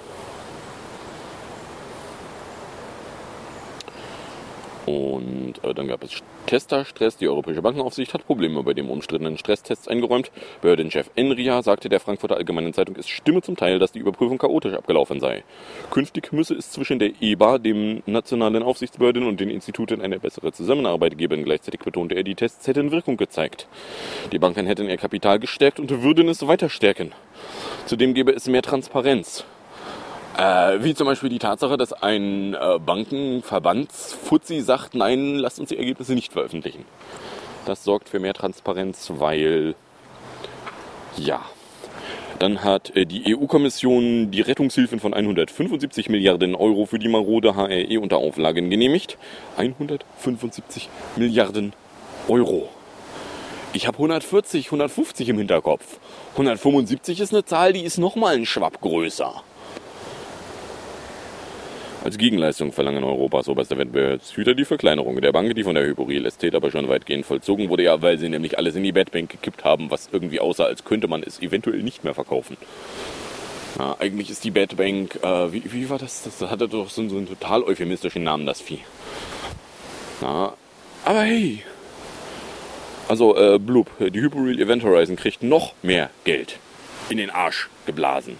Und dann gab es Testerstress. Die Europäische Bankenaufsicht hat Probleme bei dem umstrittenen Stresstests eingeräumt. Behördenchef Enria sagte der Frankfurter Allgemeinen Zeitung, es stimme zum Teil, dass die Überprüfung chaotisch abgelaufen sei. Künftig müsse es zwischen der EBA, dem nationalen Aufsichtsbehörden und den Instituten eine bessere Zusammenarbeit geben. Gleichzeitig betonte er, die Tests hätten Wirkung gezeigt. Die Banken hätten ihr Kapital gestärkt und würden es weiter stärken. Zudem gäbe es mehr Transparenz. Wie zum Beispiel die Tatsache, dass ein Bankenverbandsfuzzi sagt, nein, lasst uns die Ergebnisse nicht veröffentlichen. Das sorgt für mehr Transparenz, weil, ja, dann hat die EU-Kommission die Rettungshilfen von 175 Milliarden Euro für die marode HRE unter Auflagen genehmigt. 175 Milliarden Euro. Ich habe 140, 150 im Hinterkopf. 175 ist eine Zahl, die ist nochmal einen Schwapp größer. Als Gegenleistung verlangen Europas oberste Wettbewerbshüter die Verkleinerung der Bank, die von der Hypo Real Estate aber schon weitgehend vollzogen wurde, ja, weil sie nämlich alles in die Bad Bank gekippt haben, was irgendwie aussah, als könnte man es eventuell nicht mehr verkaufen. Ja, eigentlich ist die Bad Bank, wie war das? Das hatte doch so einen total euphemistischen Namen, das Vieh. Ja, aber hey, also Blub, die Hypo Real Event Horizon kriegt noch mehr Geld in den Arsch geblasen.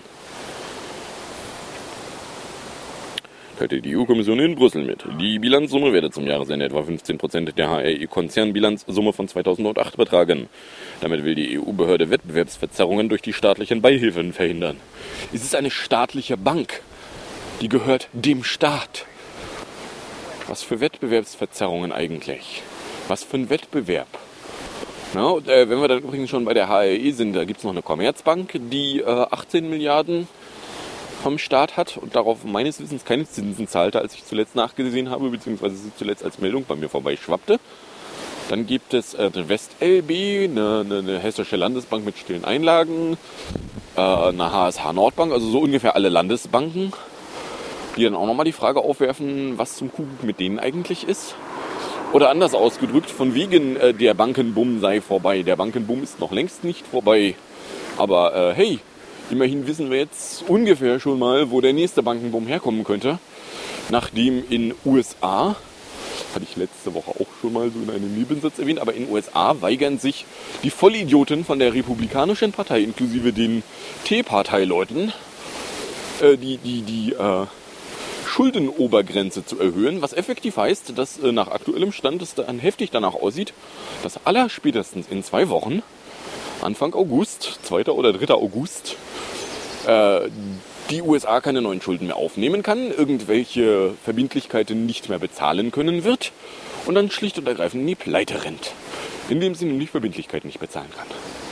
Teilte die EU-Kommission in Brüssel mit. Die Bilanzsumme werde zum Jahresende etwa 15% der HRE-Konzernbilanzsumme von 2008 betragen. Damit will die EU-Behörde Wettbewerbsverzerrungen durch die staatlichen Beihilfen verhindern. Es ist eine staatliche Bank. Die gehört dem Staat. Was für Wettbewerbsverzerrungen eigentlich? Was für ein Wettbewerb? Na, und, wenn wir dann übrigens schon bei der HRE sind, da gibt es noch eine Commerzbank, die 18 Milliarden vom Staat hat und darauf meines Wissens keine Zinsen zahlte, als ich zuletzt nachgesehen habe, beziehungsweise sie zuletzt als Meldung bei mir vorbeischwappte. Dann gibt es eine WestLB, eine hessische Landesbank mit stillen Einlagen, eine HSH Nordbank, also so ungefähr alle Landesbanken, die dann auch nochmal die Frage aufwerfen, was zum Kuckuck mit denen eigentlich ist. Oder anders ausgedrückt, von wegen der Bankenboom sei vorbei. Der Bankenboom ist noch längst nicht vorbei, aber hey, immerhin wissen wir jetzt ungefähr schon mal, wo der nächste Bankenboom herkommen könnte. Nachdem in USA, hatte ich letzte Woche auch schon mal so in einem Nebensatz erwähnt, aber in USA weigern sich die Vollidioten von der Republikanischen Partei, inklusive den Tea-Partei-Leuten, die Schuldenobergrenze zu erhöhen, was effektiv heißt, dass nach aktuellem Stand es dann heftig danach aussieht, dass allerspätestens in 2 Wochen, Anfang August, 2. oder 3. August, die USA keine neuen Schulden mehr aufnehmen kann, irgendwelche Verbindlichkeiten nicht mehr bezahlen können wird und dann schlicht und ergreifend in die Pleite rennt, indem sie nämlich Verbindlichkeiten nicht bezahlen kann.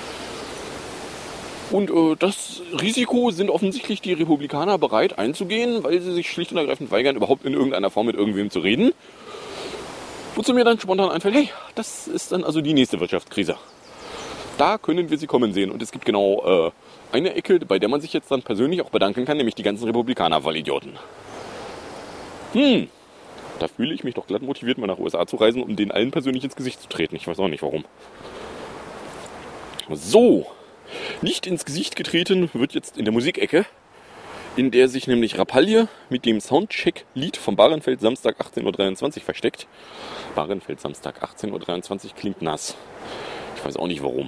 Und das Risiko sind offensichtlich die Republikaner bereit einzugehen, weil sie sich schlicht und ergreifend weigern, überhaupt in irgendeiner Form mit irgendwem zu reden. Wozu mir dann spontan einfällt, hey, das ist dann also die nächste Wirtschaftskrise. Da können wir sie kommen sehen. Und es gibt genau eine Ecke, bei der man sich jetzt dann persönlich auch bedanken kann, nämlich die ganzen Republikaner-Vollidioten. Da fühle ich mich doch glatt motiviert, mal nach USA zu reisen, um denen allen persönlich ins Gesicht zu treten. Ich weiß auch nicht warum. So, nicht ins Gesicht getreten wird jetzt in der Musikecke, in der sich nämlich Rapalje mit dem Soundcheck-Lied vom Bahrenfeld Samstag 18.23 Uhr versteckt. Bahrenfeld Samstag 18.23 Uhr klingt nass. Ich weiß auch nicht warum.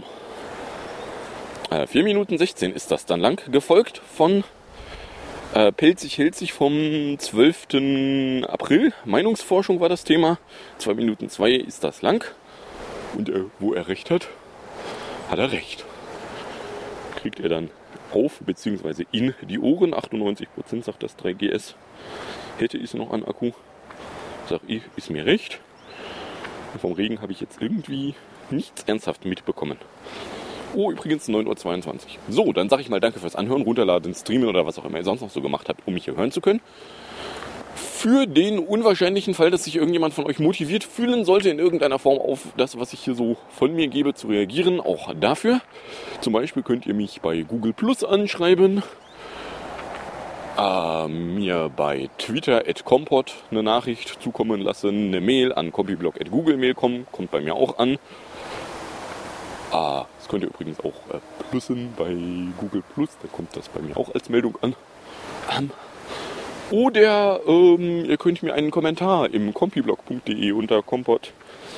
4 Minuten 16 ist das dann lang, gefolgt von Pelzig hält sich vom 12. April. Meinungsforschung war das Thema. 2 Minuten 2 ist das lang. Und wo er recht hat, hat er recht. Kriegt er dann auf bzw. in die Ohren. 98% sagt das 3GS. Hätte ich noch an Akku. Sag ich, ist mir recht. Und vom Regen habe ich jetzt irgendwie nichts ernsthaft mitbekommen. Oh, übrigens 9.22 Uhr. So, dann sage ich mal danke fürs Anhören, runterladen, streamen oder was auch immer ihr sonst noch so gemacht habt, um mich hier hören zu können. Für den unwahrscheinlichen Fall, dass sich irgendjemand von euch motiviert fühlen sollte, in irgendeiner Form auf das, was ich hier so von mir gebe, zu reagieren, auch dafür. Zum Beispiel könnt ihr mich bei Google Plus anschreiben, mir bei Twitter @compot eine Nachricht zukommen lassen, eine Mail an copyblog@googlemail.com, kommt bei mir auch an. Das könnt ihr übrigens auch plussen bei Google Plus, da kommt das bei mir auch als Meldung an. Oder ihr könnt mir einen Kommentar im compiblog.de unter compot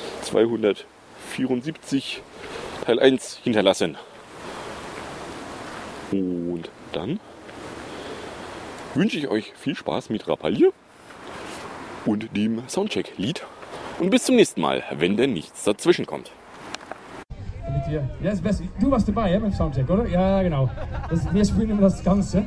274 Teil 1 hinterlassen. Und dann wünsche ich euch viel Spaß mit Rapalje und dem Soundcheck-Lied. Und bis zum nächsten Mal, wenn denn nichts dazwischen kommt. Ja, ist best. Du warst dabei, hè, beim Soundcheck, oder? Ja, genau. Wir spielen immer das Ganze.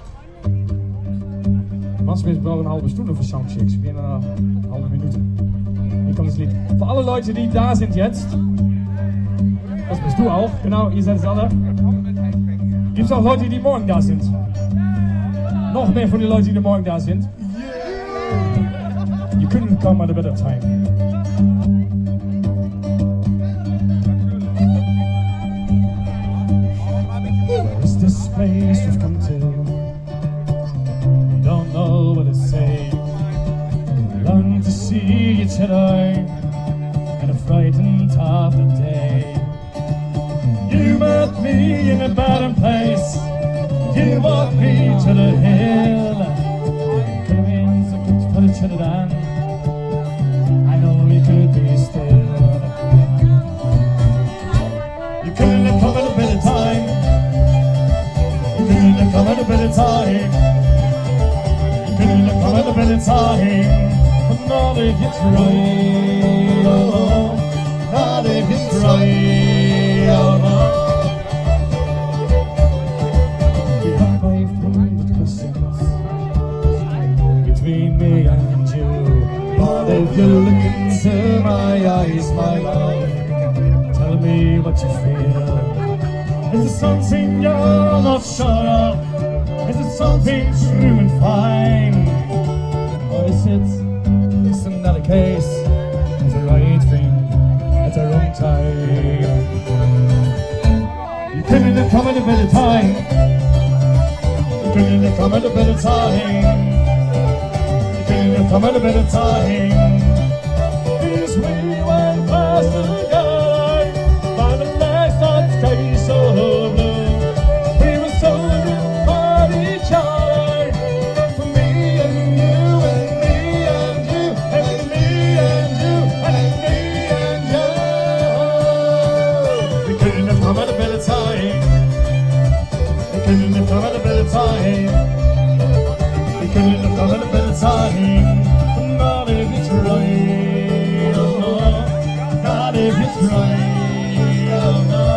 Manchmal brauchen eine halbe Stunde für Soundchecks. Wir gehen eine halbe Minute. Hier kommt das Lied. Für alle Leute, die da sind jetzt. Das bist du auch, genau, ihr seid es alle. Gibt es auch Leute, die morgen da sind? Noch mehr von den Leuten, die morgen da sind? You couldn't come at a better time. This place we've come to, we don't know what to say. We long to see each other and are frightened of the day. You met me in a bad place. You walked me to the hill. Could have been so good to put each other down. I know we could be still. You couldn't have come at a better time. Couldn't have come at a better time. Couldn't have come at a better time. But not if you try. Oh, not if you try. Oh, no. Get away from the questions between me and you. But if you look into my eyes, my love, tell me what you feel. Is it something you're not sure of? Is it something true and fine? Or is it just another case of the right thing at the wrong time? You couldn't have come at a better time. You couldn't have come at a better time. You couldn't have come at a better time. This we went past together by the last on sky so blue. We were so good for each other. For me and you and me and you and me and you and me and you. We couldn't have come at a better time. We couldn't have come at a better time. We couldn't have come at a better time. But not if you try. Oh no, not if you try. Oh no.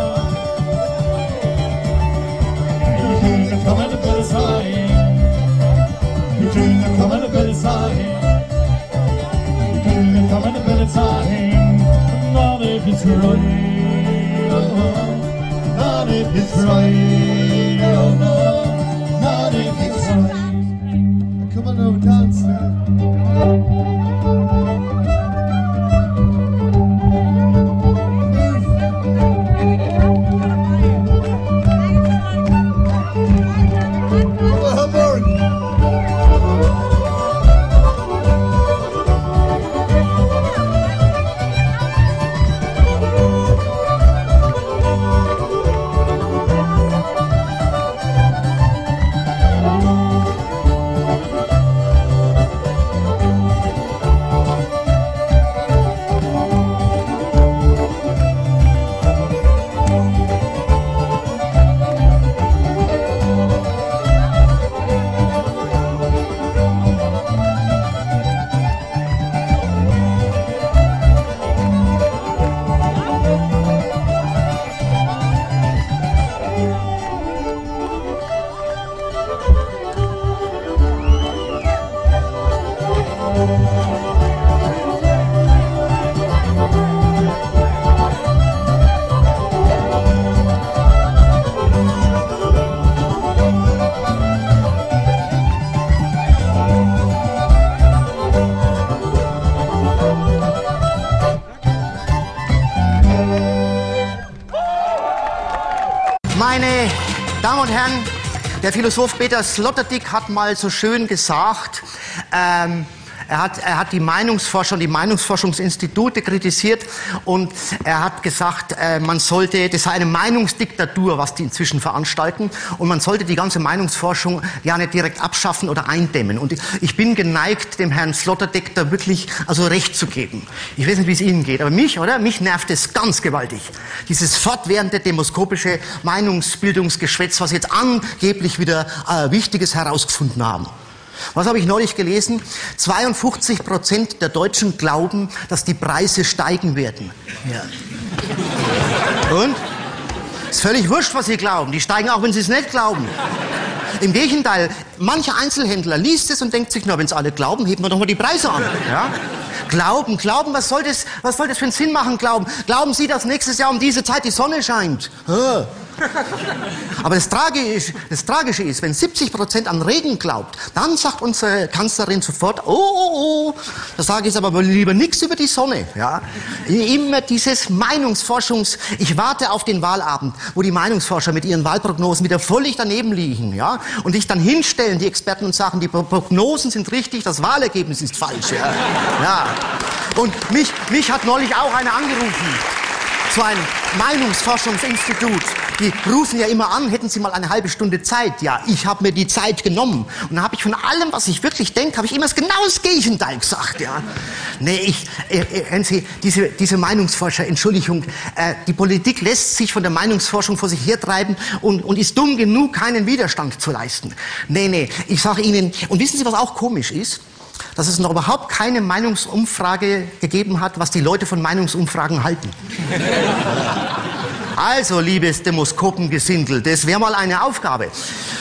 You couldn't have come at a better time. You couldn't have come at a better time. You couldn't have come at a better time. But not if you try. Oh, not if you try. Oh no, not if you try. Come on over, dance now. Meine Damen und Herren, der Philosoph Peter Sloterdijk hat mal so schön gesagt, er hat die Meinungsforscher und die Meinungsforschungsinstitute kritisiert und er hat gesagt, das sei eine Meinungsdiktatur, was die inzwischen veranstalten, und man sollte die ganze Meinungsforschung ja nicht direkt abschaffen oder eindämmen. Und ich bin geneigt, dem Herrn Sloterdijk da wirklich recht zu geben. Ich weiß nicht, wie es Ihnen geht, aber mich nervt es ganz gewaltig. Dieses fortwährende demoskopische Meinungsbildungsgeschwätz, was jetzt angeblich wieder Wichtiges herausgefunden haben. Was habe ich neulich gelesen? 52% der Deutschen glauben, dass die Preise steigen werden. Ja. Und? Ist völlig wurscht, was sie glauben. Die steigen auch, wenn sie es nicht glauben. Im Gegenteil, mancher Einzelhändler liest es und denkt sich, na, wenn es alle glauben, heben wir doch mal die Preise an. Ja? Glauben, was soll das für einen Sinn machen, glauben? Glauben Sie, dass nächstes Jahr um diese Zeit die Sonne scheint? Aber das Tragische ist, wenn 70% an Regen glaubt, dann sagt unsere Kanzlerin sofort, da sage ich aber lieber nichts über die Sonne. Ja? Immer dieses ich warte auf den Wahlabend, wo die Meinungsforscher mit ihren Wahlprognosen wieder völlig daneben liegen, ja? Und sich dann hinstellen, die Experten, und sagen, die Prognosen sind richtig, das Wahlergebnis ist falsch. Ja? Ja. Und mich hat neulich auch einer angerufen. So ein Meinungsforschungsinstitut. Die rufen ja immer an, hätten Sie mal eine halbe Stunde Zeit. Ja, ich habe mir die Zeit genommen. Und dann habe ich von allem, was ich wirklich denke, habe ich immer genau das Gegenteil gesagt. Ja. Nee, hören Sie, diese Meinungsforscher, Entschuldigung, die Politik lässt sich von der Meinungsforschung vor sich hertreiben und ist dumm genug, keinen Widerstand zu leisten. Nee, ich sage Ihnen, und wissen Sie, was auch komisch ist? Dass es noch überhaupt keine Meinungsumfrage gegeben hat, was die Leute von Meinungsumfragen halten. Also, liebes Demoskopengesindel, das wäre mal eine Aufgabe.